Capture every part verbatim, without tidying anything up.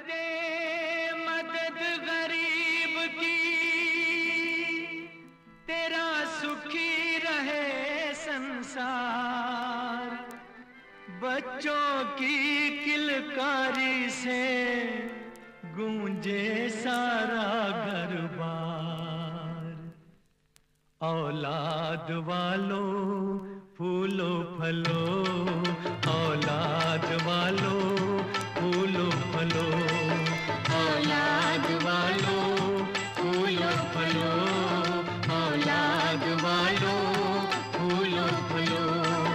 दे मदद गरीब की, तेरा सुखी रहे संसार। बच्चों की किलकारी से गूंजे सारा घर बार। औलाद वालों फूलो फलो, औलाद वालों फूलो फलो, औलाद वालों फूलो फलो, औलाद वालों फूलो फलो।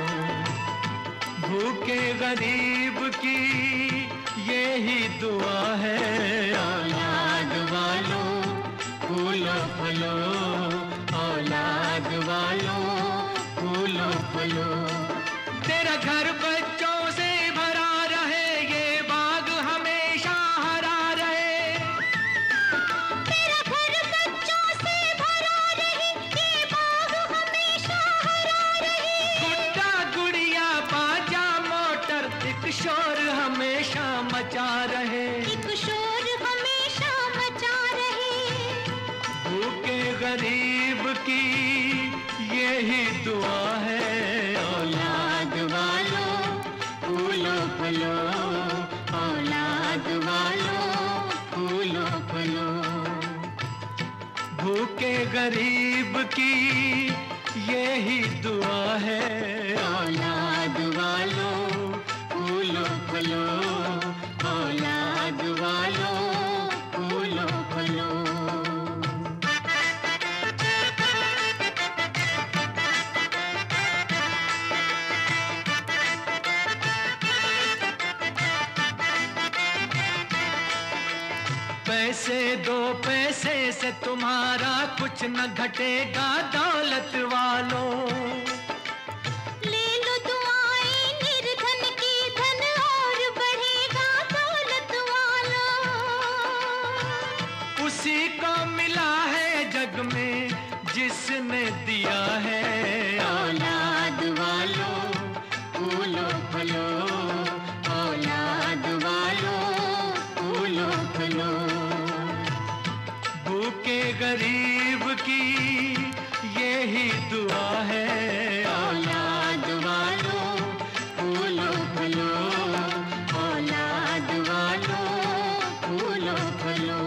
भूखे गरीब की यही दुआ है, औलाद वालों फूलो फलो, औलाद वालों फूलो फलो। तेरा घर बच्चों से भरा रहे, ये बाग हमेशा हरा रहे। तेरा घर बच्चों से भरा रहे, ये बाग हमेशा हरा रहे। गुड्डा गुड़िया बाजा मोटर एक शोर हमेशा मचा रहे, एक शोर हमेशा मचा रहे। भूखे गरीब की यही दुआ है, औलाद वालों फूलो फलो, औलाद वालों फूलो फलो। भूखे गरीब की यही दुआ है, औलाद वालों फूलो फलो, औलाद वालों फूलो फलो। पैसे दो पैसे से तुम्हारा कुछ न घटेगा दौलत वालों। ले लो दुआएं निर्धन की, धन और बढ़ेगा दौलत वालों। उसी को मिला है जग में जिसने दिया है, औलाद वालों फूलो फलो, औलाद वालों फूलो फलो। भूखे गरीब की यही दुआ है, औलाद वालों फूलो फलो, औलाद वालों फूलो फलो।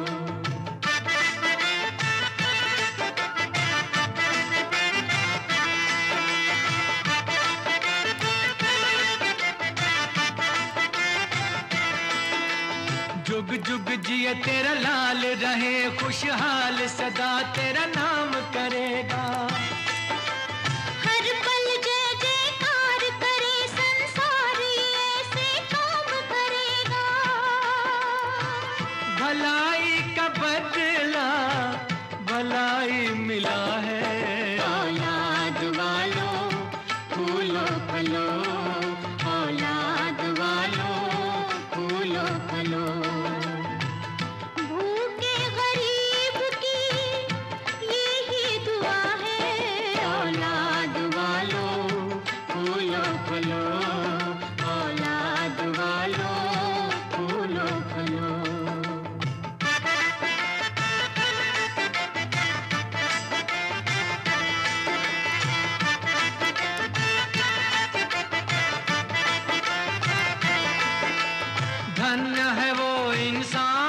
जुग जुग जिए तेरा लाल रहे, खुशहाल सदा तेरा नाम करेगा। हर पल जय जयकार करे, संसार ऐसे काम करेगा। भलाई का बदला भलाई मिला है, औलाद वालों फूलो फलो, औलाद वालों फूलो फलो। भूखे गरीब की यही दुआ है, औलाद वालों फूलो फलो, औलाद वालों फूलो फलो। धन्य है वो इंसान